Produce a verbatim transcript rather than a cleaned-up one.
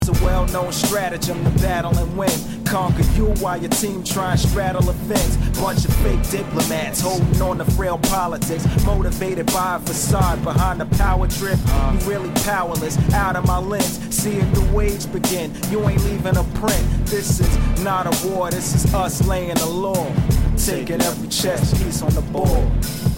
It's a well-known stratagem to battle and win. Conquer you while your team try and straddle a fence. Bunch of fake diplomats holding on to frail politics, motivated by a facade behind the power trip. You really powerless, out of my lens. See a new age begin, you ain't leaving a print. This is not a war, this is us laying the law, taking every chess piece on the board.